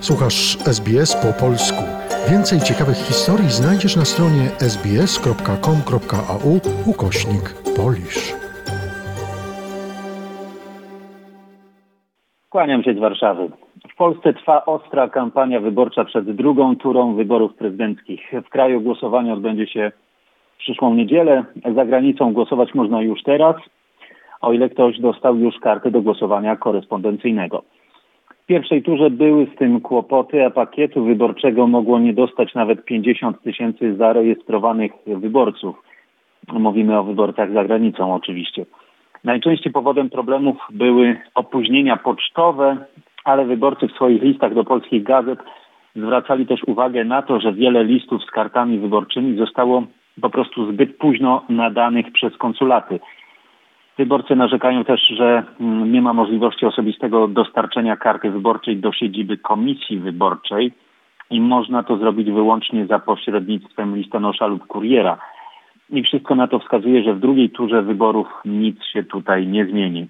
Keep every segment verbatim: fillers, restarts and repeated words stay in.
Słuchasz S B S po polsku. Więcej ciekawych historii znajdziesz na stronie sbs.com.au ukośnik Polish. Kłaniam się z Warszawy. W Polsce trwa ostra kampania wyborcza przed drugą turą wyborów prezydenckich. W kraju głosowanie odbędzie się w przyszłą niedzielę. Za granicą głosować można już teraz, o ile ktoś dostał już kartę do głosowania korespondencyjnego. W pierwszej turze były z tym kłopoty, a pakietu wyborczego mogło nie dostać nawet pięćdziesiąt tysięcy zarejestrowanych wyborców. Mówimy o wyborcach za granicą oczywiście. Najczęściej powodem problemów były opóźnienia pocztowe, ale wyborcy w swoich listach do polskich gazet zwracali też uwagę na to, że wiele listów z kartami wyborczymi zostało po prostu zbyt późno nadanych przez konsulaty. Wyborcy narzekają też, że nie ma możliwości osobistego dostarczenia karty wyborczej do siedziby komisji wyborczej i można to zrobić wyłącznie za pośrednictwem listonosza lub kuriera. I wszystko na to wskazuje, że w drugiej turze wyborów nic się tutaj nie zmieni.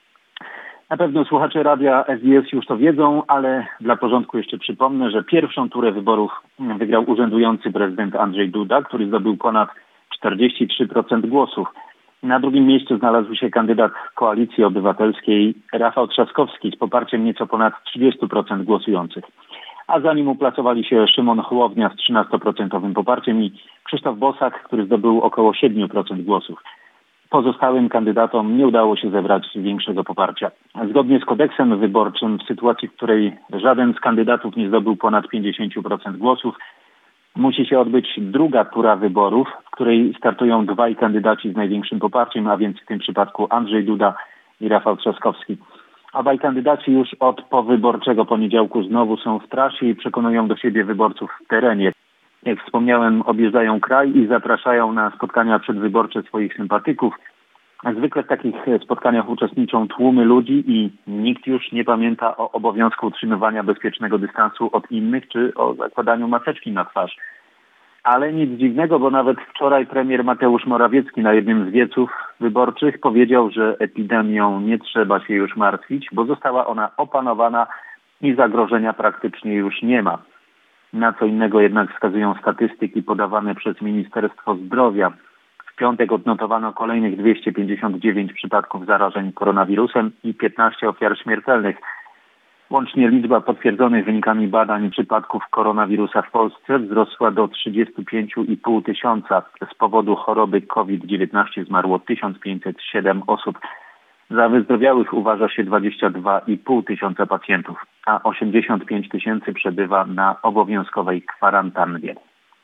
Na pewno słuchacze radia S B S już to wiedzą, ale dla porządku jeszcze przypomnę, że pierwszą turę wyborów wygrał urzędujący prezydent Andrzej Duda, który zdobył ponad czterdzieści trzy procent głosów. Na drugim miejscu znalazł się kandydat Koalicji Obywatelskiej Rafał Trzaskowski z poparciem nieco ponad trzydzieści procent głosujących. A za nim uplasowali się Szymon Hołownia z trzynastoprocentowym poparciem i Krzysztof Bosak, który zdobył około siedem procent głosów. Pozostałym kandydatom nie udało się zebrać większego poparcia. Zgodnie z kodeksem wyborczym, w sytuacji, w której żaden z kandydatów nie zdobył ponad pięćdziesiąt procent głosów, musi się odbyć druga tura wyborów, w której startują dwaj kandydaci z największym poparciem, a więc w tym przypadku Andrzej Duda i Rafał Trzaskowski. Obaj kandydaci już od powyborczego poniedziałku znowu są w trasie i przekonują do siebie wyborców w terenie. Jak wspomniałem, objeżdżają kraj i zapraszają na spotkania przedwyborcze swoich sympatyków. Zwykle w takich spotkaniach uczestniczą tłumy ludzi i nikt już nie pamięta o obowiązku utrzymywania bezpiecznego dystansu od innych czy o zakładaniu maseczki na twarz. Ale nic dziwnego, bo nawet wczoraj premier Mateusz Morawiecki na jednym z wieców wyborczych powiedział, że epidemią nie trzeba się już martwić, bo została ona opanowana i zagrożenia praktycznie już nie ma. Na co innego jednak wskazują statystyki podawane przez Ministerstwo Zdrowia. W piątek odnotowano kolejnych dwieście pięćdziesiąt dziewięć przypadków zarażeń koronawirusem i piętnaście ofiar śmiertelnych. Łącznie liczba potwierdzonych wynikami badań przypadków koronawirusa w Polsce wzrosła do trzydzieści pięć i pół tysiąca. Z powodu choroby COVID dziewiętnaście zmarło tysiąc pięćset siedem osób. Za wyzdrowiałych uważa się dwadzieścia dwa i pół tysiąca pacjentów, a osiemdziesiąt pięć tysięcy przebywa na obowiązkowej kwarantannie.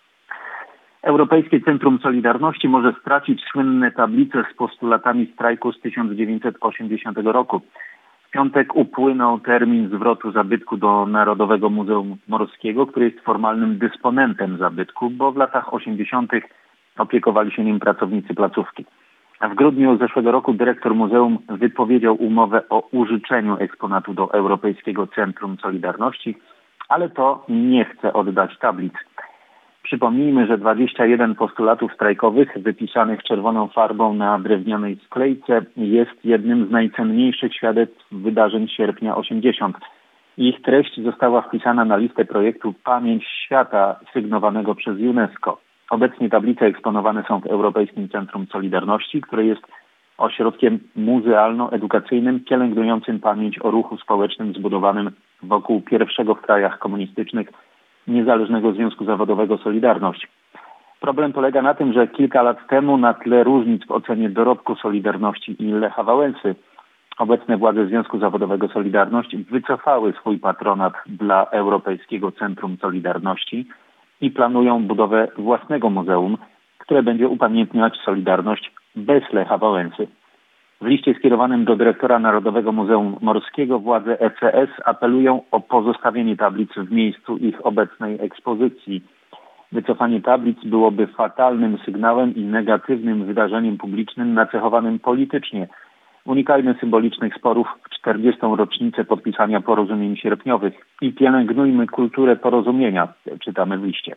Europejskie Centrum Solidarności może stracić słynne tablice z postulatami strajku z tysiąc dziewięćset osiemdziesiątego roku. W piątek upłynął termin zwrotu zabytku do Narodowego Muzeum Morskiego, który jest formalnym dysponentem zabytku, bo w latach osiemdziesiątych opiekowali się nim pracownicy placówki. A w grudniu zeszłego roku dyrektor muzeum wypowiedział umowę o użyczeniu eksponatu do Europejskiego Centrum Solidarności, ale to nie chce oddać tablic. Przypomnijmy, że dwadzieścia jeden postulatów strajkowych wypisanych czerwoną farbą na drewnianej sklejce jest jednym z najcenniejszych świadectw wydarzeń sierpnia osiemdziesiątego. Ich treść została wpisana na listę projektu Pamięć Świata sygnowanego przez UNESCO. Obecnie tablice eksponowane są w Europejskim Centrum Solidarności, które jest ośrodkiem muzealno-edukacyjnym pielęgnującym pamięć o ruchu społecznym zbudowanym wokół pierwszego w krajach komunistycznych Niezależnego Związku Zawodowego Solidarność. Problem polega na tym, że kilka lat temu na tle różnic w ocenie dorobku Solidarności i Lecha Wałęsy obecne władze Związku Zawodowego Solidarność wycofały swój patronat dla Europejskiego Centrum Solidarności i planują budowę własnego muzeum, które będzie upamiętniać Solidarność bez Lecha Wałęsy. W liście skierowanym do dyrektora Narodowego Muzeum Morskiego władze E C S apelują o pozostawienie tablic w miejscu ich obecnej ekspozycji. Wycofanie tablic byłoby fatalnym sygnałem i negatywnym wydarzeniem publicznym nacechowanym politycznie. Unikajmy symbolicznych sporów w czterdziestą rocznicę podpisania porozumień sierpniowych i pielęgnujmy kulturę porozumienia, czytamy w liście.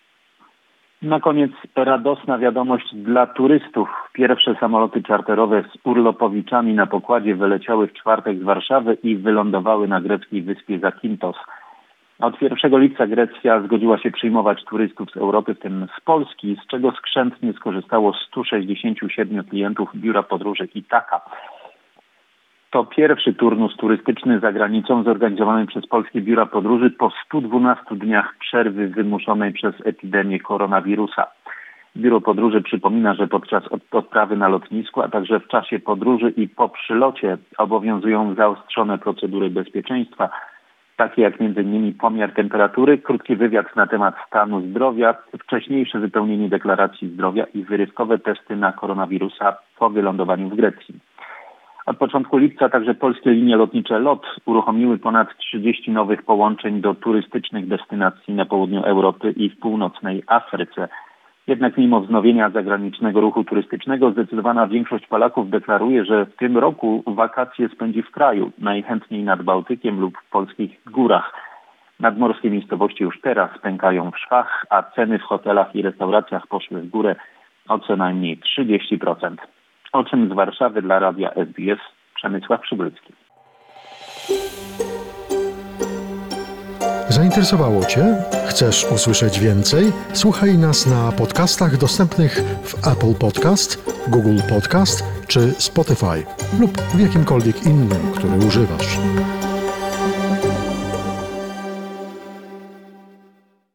Na koniec radosna wiadomość dla turystów. Pierwsze samoloty czarterowe z urlopowiczami na pokładzie wyleciały w czwartek z Warszawy i wylądowały na greckiej wyspie Zakintos. Od pierwszego lipca Grecja zgodziła się przyjmować turystów z Europy, w tym z Polski, z czego skrzętnie skorzystało stu sześćdziesięciu siedmiu klientów biura podróży Itaka. To pierwszy turnus turystyczny za granicą zorganizowany przez polskie biura podróży po stu dwunastu dniach przerwy wymuszonej przez epidemię koronawirusa. Biuro podróży przypomina, że podczas odprawy na lotnisku, a także w czasie podróży i po przylocie obowiązują zaostrzone procedury bezpieczeństwa, takie jak między innymi pomiar temperatury, krótki wywiad na temat stanu zdrowia, wcześniejsze wypełnienie deklaracji zdrowia i wyrywkowe testy na koronawirusa po wylądowaniu w Grecji. Od początku lipca także polskie linie lotnicze LOT uruchomiły ponad trzydzieści nowych połączeń do turystycznych destynacji na południu Europy i w północnej Afryce. Jednak mimo wznowienia zagranicznego ruchu turystycznego zdecydowana większość Polaków deklaruje, że w tym roku wakacje spędzi w kraju, najchętniej nad Bałtykiem lub w polskich górach. Nadmorskie miejscowości już teraz pękają w szwach, a ceny w hotelach i restauracjach poszły w górę o co najmniej trzydzieści procent. O czym z Warszawy dla Radia S B S Przemysław Przybylski. Zainteresowało Cię? Chcesz usłyszeć więcej? Słuchaj nas na podcastach dostępnych w Apple Podcast, Google Podcast czy Spotify lub w jakimkolwiek innym, który używasz.